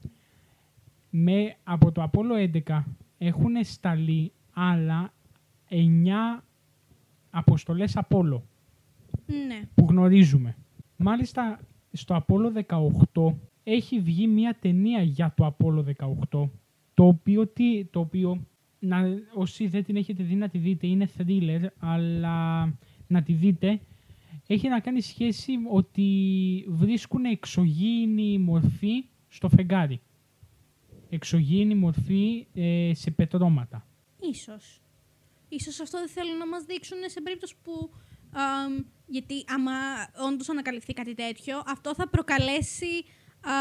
Με, από το Απόλλω έντεκα έχουν σταλεί άλλα εννιά αποστολές Απόλλω. Ναι. Που γνωρίζουμε. Μάλιστα, στο Απόλλω δεκαοκτώ έχει βγει μια ταινία για το Απόλλω δεκαοκτώ, το οποίο, τι, το οποίο να, όσοι δεν την έχετε δει να τη δείτε, είναι thriller, αλλά να τη δείτε, έχει να κάνει σχέση ότι βρίσκουν εξωγήινη μορφή στο φεγγάρι. Εξωγήινη μορφή ε, σε πετρώματα. Ίσως. Ίσως αυτό δεν θέλουν να μας δείξουν σε περίπτωση που... Α, γιατί άμα όντως ανακαλυφθεί κάτι τέτοιο, αυτό θα προκαλέσει α,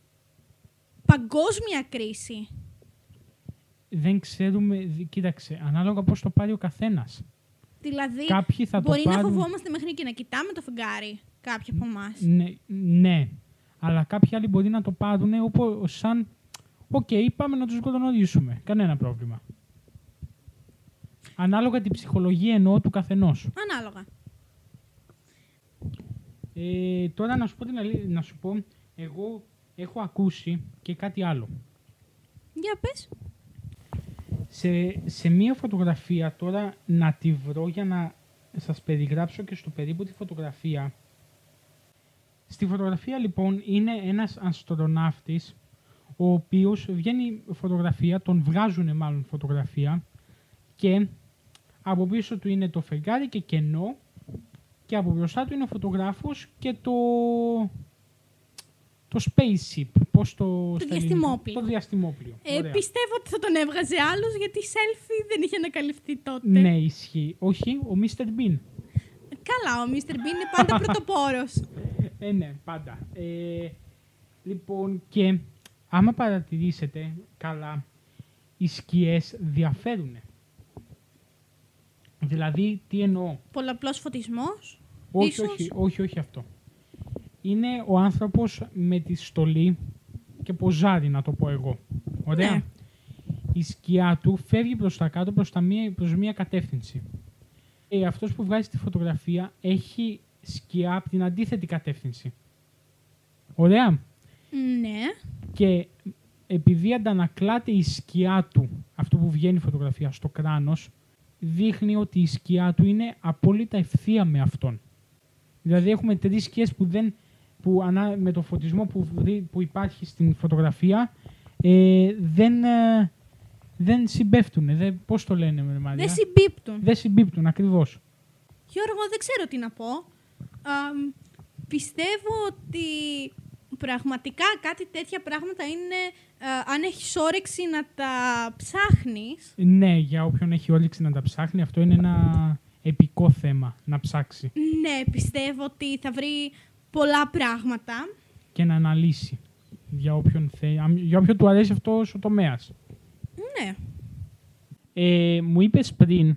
παγκόσμια κρίση. Δεν ξέρουμε, κοίταξε, ανάλογα πώς το πάρει ο καθένας. Δηλαδή, κάποιοι θα μπορεί το να πάρουν... φοβόμαστε μέχρι και να κοιτάμε το φεγγάρι κάποιοι από εμάς. Ναι, ναι, αλλά κάποιοι άλλοι μπορεί να το πάρουν όπως σαν «Οκ, okay, πάμε να τους γνωρίσουμε». Κανένα πρόβλημα. Ανάλογα την ψυχολογία εννοώ του καθενός. Ανάλογα. Ε, τώρα να σου πω την αλήθεια, να σου πω, εγώ έχω ακούσει και κάτι άλλο. Για πες. Σε, σε μία φωτογραφία, τώρα να τη βρω για να σας περιγράψω και στο περίπου τη φωτογραφία. Στη φωτογραφία λοιπόν είναι ένας αστροναύτης, ο οποίος βγαίνει φωτογραφία, τον βγάζουν μάλλον φωτογραφία και από πίσω του είναι το φεγγάρι και κενό και από μπροστά του είναι ο φωτογράφος και το, το spaceship, πώς το, το διαστημόπλιο. Το διαστημόπλιο. Ε, πιστεύω ότι θα τον έβγαζε άλλος γιατί η selfie δεν είχε ανακαλυφθεί τότε. Ναι, ισχύει. Όχι, ο μίστερ Bean. Καλά, ο μίστερ Bean είναι πάντα πρωτοπόρος. Ε, ναι, πάντα. Ε, λοιπόν, και άμα παρατηρήσετε καλά, οι σκιές διαφέρουν. Δηλαδή, τι εννοώ. Πολλαπλός φωτισμός. Όχι, ίσως... όχι, όχι, όχι αυτό. Είναι ο άνθρωπος με τη στολή και ποζάρει, να το πω εγώ. Ωραία. Ναι. Η σκιά του φεύγει προς τα κάτω, προς, τα μία, προς μία κατεύθυνση. Ε, αυτός που βγάζει τη φωτογραφία έχει σκιά από την αντίθετη κατεύθυνση. Ωραία. Ναι. Και επειδή αντανακλάται η σκιά του, αυτό που βγαίνει η φωτογραφία στο κράνος, δείχνει ότι η σκιά του είναι απόλυτα ευθεία με αυτόν. Δηλαδή έχουμε τρεις σκιές που, δεν, που ανά, με το φωτισμό που, που υπάρχει στην φωτογραφία ε, δεν, ε, δεν συμπέφτουν. Δεν, πώς το λένε με Μαρία? Δεν συμπίπτουν. Δεν συμπίπτουν, ακριβώς. Γιώργο, δεν ξέρω τι να πω. Α, πιστεύω ότι πραγματικά κάτι τέτοια πράγματα είναι, α, αν έχεις όρεξη να τα ψάχνεις. Ναι, για όποιον έχει όρεξη να τα ψάχνει, αυτό είναι ένα επικό θέμα να ψάξει. Ναι, πιστεύω ότι θα βρει πολλά πράγματα. Και να αναλύσει για όποιον, θε... για όποιον του αρέσει αυτός ο τομέας. Ναι. Ε, μου είπες πριν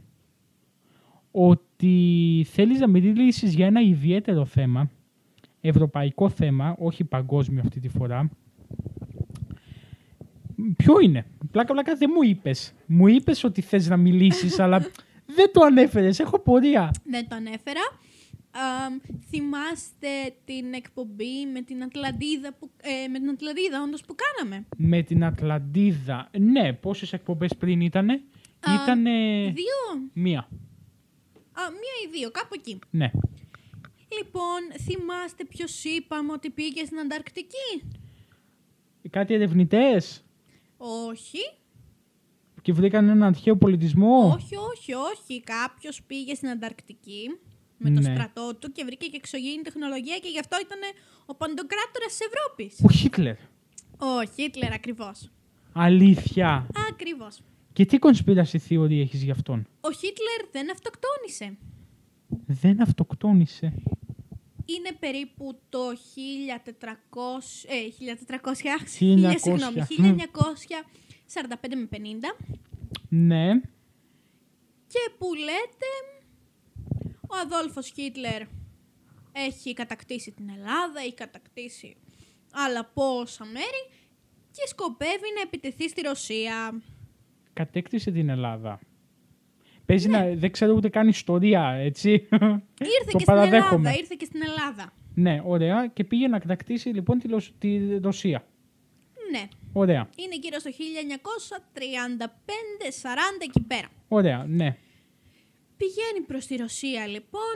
ότι θέλεις να μιλήσεις για ένα ιδιαίτερο θέμα, ευρωπαϊκό θέμα, όχι παγκόσμιο αυτή τη φορά. Ποιο είναι? Πλάκα πλάκα δεν μου είπες. Μου είπες ότι θες να μιλήσεις, αλλά δεν το ανέφερες. Έχω πορεία. Δεν το ανέφερα. Α, θυμάστε την εκπομπή με την Ατλαντίδα, που, ε, με την Ατλαντίδα όντως που κάναμε. Με την Ατλαντίδα. Ναι, πόσες εκπομπές πριν ήτανε? Α, Ήτανε... Δύο. Μία. Α, μία ή δύο, κάπου εκεί. Ναι. Λοιπόν, θυμάστε ποιος είπαμε ότι πήγε στην Ανταρκτική? Κάτι ερευνητές Όχι. και βρήκαν έναν αρχαίο πολιτισμό. Όχι, όχι, όχι. Κάποιος πήγε στην Ανταρκτική με το Ναι. στρατό του και βρήκε και εξωγήινη τεχνολογία και γι' αυτό ήταν ο παντοκράτορας της Ευρώπης. Ο Χίτλερ. Ο Χίτλερ, ακριβώς. Αλήθεια. Ακριβώς. Και τι conspiracy theory έχεις γι' αυτόν? Ο Χίτλερ δεν αυτοκτόνησε. Δεν αυτοκτόνησε. Είναι περίπου το χίλια τετρακόσια, ε, χίλια τετρακόσια, χίλια χίλια, συγγνώμη, χίλια εννιακόσια σαράντα πέντε με πενήντα. Ναι. Και που λέτε, ο Αδόλφος Χίτλερ έχει κατακτήσει την Ελλάδα, έχει κατακτήσει άλλα πόσα μέρη και σκοπεύει να επιτεθεί στη Ρωσία. Κατέκτησε την Ελλάδα. Παίζει να δεν ξέρω ούτε καν ιστορία, έτσι. Ήρθε Το και στην παραδέχομαι. Ελλάδα, ήρθε και στην Ελλάδα. Ναι, ωραία. Και πήγε να κατακτήσει λοιπόν τη, Λος- τη Ρωσία. Ναι, Ωραία. είναι γύρω στο χίλια εννιακόσια τριάντα πέντε σαράντα εκεί πέρα. Ωραία, ναι. Πηγαίνει προς τη Ρωσία λοιπόν,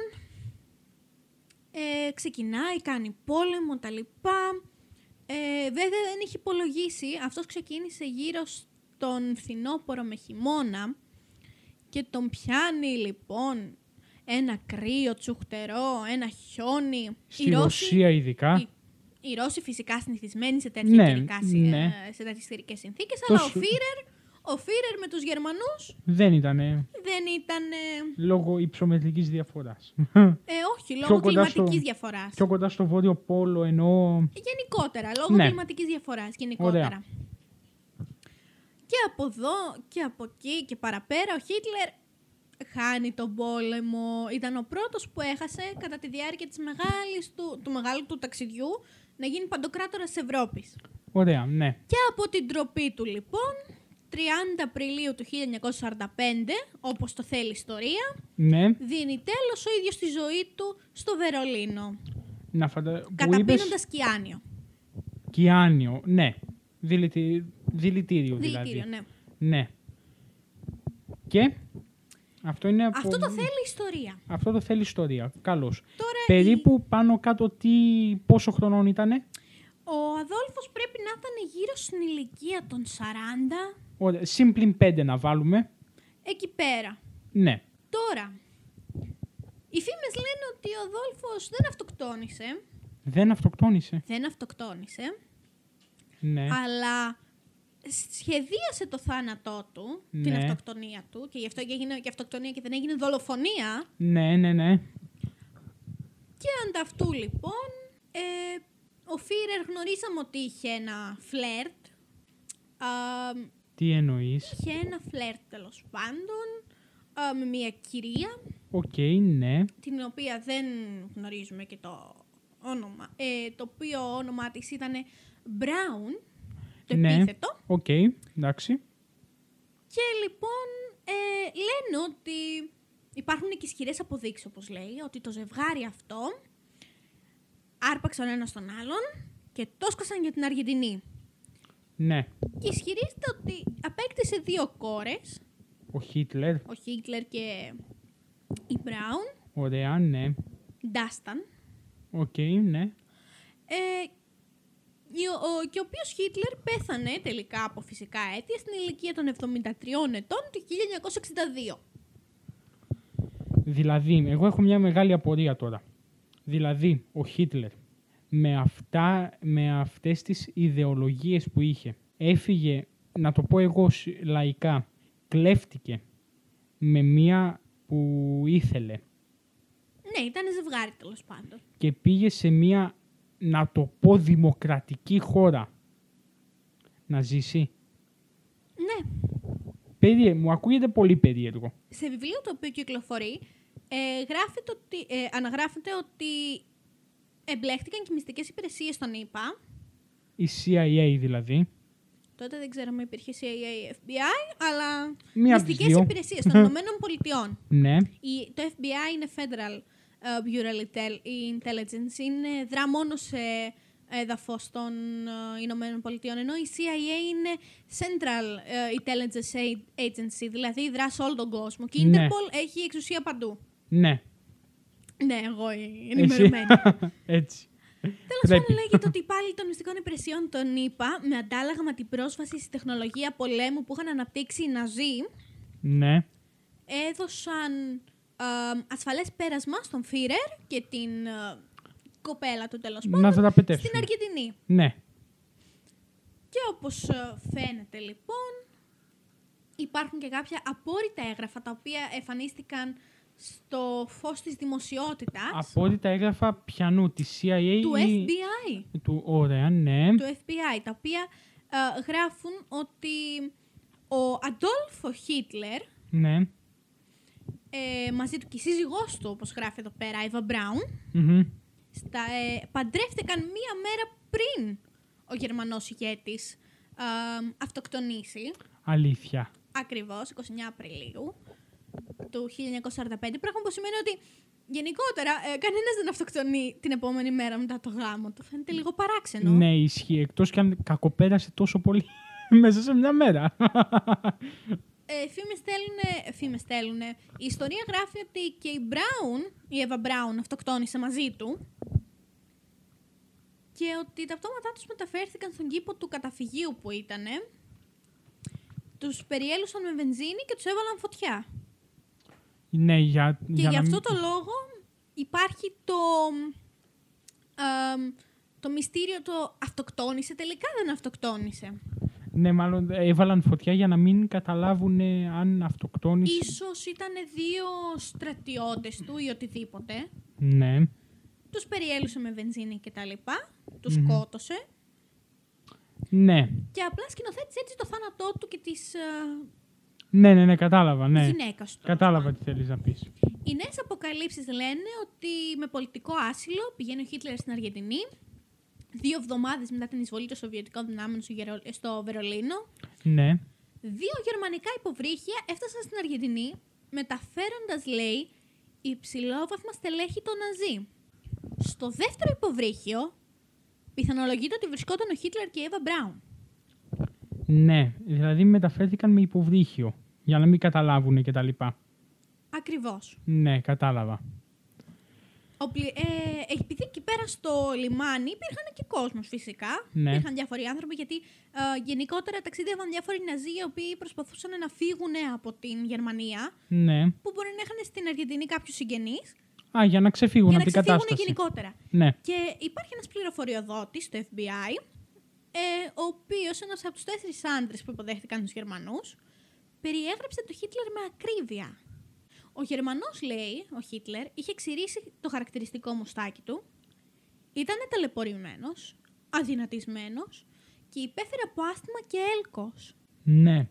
ε, ξεκινάει, κάνει πόλεμο, τα λοιπά. Ε, βέβαια δεν είχε υπολογίσει, αυτός ξεκίνησε γύρω στον φθινόπωρο με χειμώνα και τον πιάνει λοιπόν ένα κρύο τσουχτερό, ένα χιόνι. Στη Οι Ρώσοι- Ρωσία ειδικά. Οι, οι Ρώσοι φυσικά συνηθισμένοι σε τέτοια Ναι, καιρικά, ναι. ε, σε τέτοιες καιρικές συνθήκες, Το αλλά ο σου- Φίρερ, ο Φίρερ με τους Γερμανούς Δεν ήταν δεν ήταν... ε, λόγω υψομετρικής διαφοράς. Ε, όχι, λόγω Πιο κοντά κλιματικής στο- διαφοράς. Πιο κοντά στο Βόρειο Πόλο εννοώ. Γενικότερα, λόγω Ναι. κλιματικής διαφοράς. Γενικότερα. Ωραία. Και από εδώ και από εκεί και παραπέρα ο Χίτλερ χάνει τον πόλεμο. Ήταν ο πρώτος που έχασε κατά τη διάρκεια της μεγάλης του, του μεγάλου του ταξιδιού να γίνει παντοκράτορας της Ευρώπης. Ωραία, ναι. Και από την τροπή του λοιπόν, τριάντα Απριλίου του χίλια εννιακόσια σαράντα πέντε, όπως το θέλει η ιστορία, Ναι. δίνει τέλος ο ίδιος τη ζωή του στο Βερολίνο, Να φαντα... Που είπες καταπίνοντας κιάνιο. Κιάνιο. Ναι. Δηλητι... Δηλητήριο δηλαδή. Δηλητήριο, ναι. Ναι. Και αυτό είναι από... Αυτό το θέλει η ιστορία. Αυτό το θέλει ιστορία. Καλώς. Τώρα Περίπου πάνω κάτω τι... πόσο χρονών ήτανε? ο Αδόλφος πρέπει να ήταν γύρω στην ηλικία των σαράντα, Ωραία. Συμπλην πέντε να βάλουμε. εκεί πέρα. Ναι. Τώρα, οι φήμες λένε ότι ο Αδόλφος δεν αυτοκτόνησε, Δεν αυτοκτόνησε. δεν αυτοκτόνησε, Ναι. αλλά σχεδίασε το θάνατό του, την Ναι. αυτοκτονία του, και γι' αυτό και έγινε και αυτοκτονία και δεν έγινε δολοφονία. Ναι, ναι, ναι. Και ανταυτού λοιπόν, ε, ο Φίρερ γνωρίσαμε ότι είχε ένα φλερτ. Α, Τι εννοείς? είχε ένα φλερτ τέλος πάντων α, με μια κυρία, Οκ, ναι. την οποία δεν γνωρίζουμε και το όνομα, ε, το οποίο όνομά της ήταν Brown, το Ναι. επίθετο. Οκ, εντάξει. Και λοιπόν ε, λένε ότι υπάρχουν και ισχυρές αποδείξεις, όπως λέει, ότι το ζευγάρι αυτό άρπαξαν ένα στον άλλον και το σκάσαν για την Αργεντινή. Ναι. Και ισχυρίζεται ότι απέκτησε δύο κόρες, Ο Χίτλερ. ο Χίτλερ και η Μπράουν, Ωραία, ναι. Ντάσταν, Οκ, ναι. ε, ο, ο, και ο οποίος Χίτλερ πέθανε τελικά από φυσικά αίτια στην ηλικία των εβδομήντα τριών ετών του χίλια εννιακόσια εξήντα δύο. Δηλαδή, εγώ έχω μια μεγάλη απορία τώρα. Δηλαδή, ο Χίτλερ με, αυτά, με αυτές τις ιδεολογίες που είχε έφυγε, να το πω εγώ σ- λαϊκά, κλέφτηκε με μία που ήθελε Ναι, ήταν ζευγάρι τέλος πάντων. και πήγε σε μία, να το πω, δημοκρατική χώρα να ζήσει. Ναι. Περί, μου ακούγεται πολύ περίεργο. Σε βιβλίο το οποίο κυκλοφορεί, ε, γράφεται ότι, ε, αναγράφεται ότι εμπλέχτηκαν και οι μυστικές υπηρεσίες των ΗΠΑ, Η σι άι έι δηλαδή. Τότε δεν ξέρω αν υπήρχε σι άι έι, εφ μπι άι, αλλά Μία μυστικές υπηρεσίες των Ηνωμένων Πολιτειών. Ναι. Η, το εφ μπι άι είναι Federal uh, Bureau Intelligence, είναι δρά μόνο σε έδαφος των uh, Ηνωμένων Πολιτειών, ενώ η σι άι έι είναι Central uh, Intelligence Agency, δηλαδή δρά σε όλο τον κόσμο. Και η Ναι. Interpol έχει εξουσία παντού. Ναι. Ναι, εγώ ενημερωμένη. Έτσι. Τέλος πάντων, λέγεται ότι οι υπάλληλοι των μυστικών υπηρεσιών των ΗΠΑ, με αντάλλαγμα την πρόσβαση στη τεχνολογία πολέμου που είχαν αναπτύξει οι Ναζί, Ναι. έδωσαν ε, ασφαλές πέρασμα στον Φίρερ και την ε, κοπέλα του, τέλος Να πάντων, τα πετεύσουν. στην Αργεντινή. Ναι. Και όπως ε, φαίνεται λοιπόν, υπάρχουν και κάποια απόρριτα έγγραφα τα οποία εμφανίστηκαν στο φως της δημοσιότητας Απόρριτα έγγραφα πιανού, τη σι άι έι του ή... εφ μπι άι. Του, ωραία, ναι. Του εφ μπι άι, τα οποία ε, γράφουν ότι ο Αντόλφο Χίτλερ, Ναι. ε, μαζί του και η σύζυγός του, όπως γράφει εδώ πέρα, Εύα Μπράουν, Μμμ. στα, ε, παντρεύτηκαν μία μέρα πριν ο Γερμανός ηγέτης ε, αυτοκτονήσει. Αλήθεια. Ακριβώς, εικοστή ενάτη Απριλίου του χίλια εννιακόσια σαράντα πέντε, πράγμα που σημαίνει ότι γενικότερα ε, κανένας δεν αυτοκτονεί την επόμενη μέρα μετά το γάμο. Το φαίνεται λίγο παράξενο. Ναι, ισχύει. Εκτός κι αν κακοπέρασε τόσο πολύ μέσα σε μια μέρα. Ε, φήμες στέλνουνε, φήμες στέλνουνε. Η ιστορία γράφει ότι και η Μπράουν, η Εύα Μπράουν, αυτοκτόνησε μαζί του και ότι τα πτώματά τους μεταφέρθηκαν στον κήπο του καταφυγίου που ήτανε, τους περιέλουσαν με βενζίνη και τους έβαλαν φωτιά. Ναι, για, Και για γι' να αυτό μην... το λόγο υπάρχει το, ε, το μυστήριο το αυτοκτόνησε, τελικά δεν αυτοκτόνησε. Ναι, μάλλον έβαλαν φωτιά για να μην καταλάβουν αν αυτοκτόνησε. Ίσως ήταν δύο στρατιώτες του ή οτιδήποτε. Ναι. Τους περιέλουσε με βενζίνη και τα λοιπά. Τους Μμμ. σκότωσε. Ναι. Και απλά σκηνοθέτησε έτσι το θάνατό του και της ε, Ναι, ναι, ναι, κατάλαβα, ναι. γυναίκας του. Κατάλαβα τι θέλεις να πεις. Οι νέες αποκαλύψεις λένε ότι με πολιτικό άσυλο πηγαίνει ο Χίτλερ στην Αργεντινή δύο εβδομάδες μετά την εισβολή των Σοβιετικών δυνάμεων στο, Γερο... στο Βερολίνο. Ναι. Δύο γερμανικά υποβρύχια έφτασαν στην Αργεντινή, μεταφέροντας, λέει, υψηλόβαθμα στελέχη των Ναζί. Στο δεύτερο υποβρύχιο, πιθανολογείται ότι βρισκόταν ο Χίτλερ και η Εύα Μπράουν. Ναι, δηλαδή μεταφέρθηκαν με υποβρύχιο, για να μην καταλάβουν και τα λοιπά. Ακριβώς. Ναι, κατάλαβα. Ο πλη... ε, επειδή εκεί πέρα στο λιμάνι υπήρχαν και κόσμος φυσικά. Ναι. Υπήρχαν διάφοροι άνθρωποι γιατί ε, γενικότερα ταξίδευαν διάφοροι Ναζί οι οποίοι προσπαθούσαν να φύγουν από την Γερμανία, Ναι. που μπορεί να είχαν στην Αργεντινή κάποιους συγγενείς. Α, για να ξεφύγουν Για από να την ξεφύγουν κατάσταση. γενικότερα. Ναι. Και υπάρχει ένας πληροφοριοδότης στο εφ μπι άι, ε, ο οποίος, ένας από τους τέσσερις άντρες που υποδέχτηκαν τους Γερμανούς, περιέγραψε το Χίτλερ με ακρίβεια. Ο Γερμανός, λέει, ο Χίτλερ, είχε ξηρίσει το χαρακτηριστικό μουστάκι του, ήταν ταλαιπωρημένος, αδυνατισμένος και υπέφερε από άσθημα και έλκος. Ναι.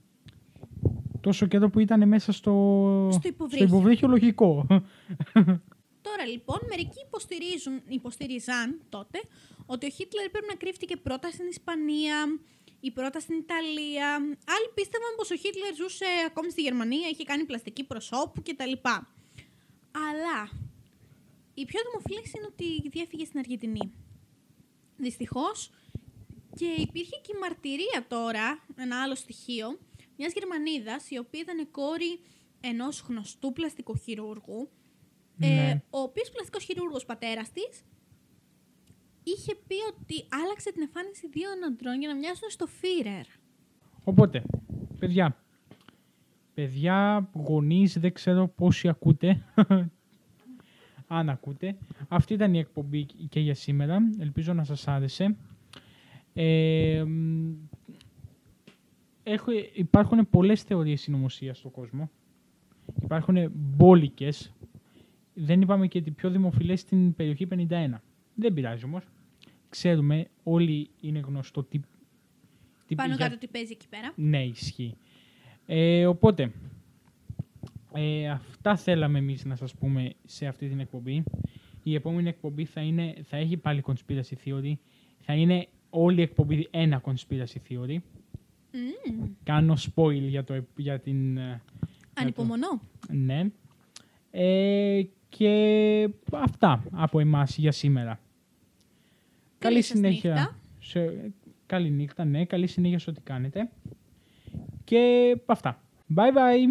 Τόσο καιρό που ήταν μέσα στο, Στο υποβρύχιο. στο υποβρύχιο λογικό. Τώρα λοιπόν, μερικοί υποστηρίζουν, υποστηρίζαν τότε ότι ο Χίτλερ πρέπει να κρύφτηκε πρώτα στην Ισπανία ή πρώτα στην Ιταλία. Άλλοι πίστευαν πως ο Χίτλερ ζούσε ακόμη στη Γερμανία, είχε κάνει πλαστική προσώπου κτλ. Αλλά η πιο δημοφιλής είναι ότι διέφυγε στην Αργεντινή. Δυστυχώς. Και υπήρχε και η μαρτυρία τώρα, ένα άλλο στοιχείο, μιας Γερμανίδας, η οποία ήταν κόρη ενός γνωστού πλαστικοχειρούργου, Ναι. ε, ο οποίος πλαστικός χειρούργος πατέρας της είχε πει ότι άλλαξε την εμφάνιση δύο αντρών για να μοιάσουν στο Φίρερ. Οπότε, παιδιά, παιδιά, γονείς, δεν ξέρω πόσοι ακούτε, αν ακούτε. Αυτή ήταν η εκπομπή και για σήμερα. Ελπίζω να σας άρεσε. Ε, μ, έχω, υπάρχουν πολλές θεωρίες συνωμοσίας στον κόσμο. Υπάρχουν μπόλικες. Δεν είπαμε και την πιο δημοφιλές στην περιοχή πενήντα ένα. Δεν πειράζει όμως. Ξέρουμε, όλοι είναι γνωστό τι... τι Πάνω για- κάτω τι παίζει εκεί πέρα. Ναι, ισχύει. Ε, οπότε, ε, αυτά θέλαμε εμείς να σας πούμε σε αυτή την εκπομπή. Η επόμενη εκπομπή θα, είναι, θα έχει πάλι conspiracy theory. Θα είναι όλη η εκπομπή ένα conspiracy theory. Mm. Κάνω spoil για, το, για την... Ανυπομονώ. Το, ναι. Ε, και αυτά από εμάς για σήμερα. Καλή, καλή σας συνέχεια. νύχτα. Σε, καλή νύχτα, ναι. Καλή συνέχεια σε ό,τι κάνετε. Και αυτά. Bye bye.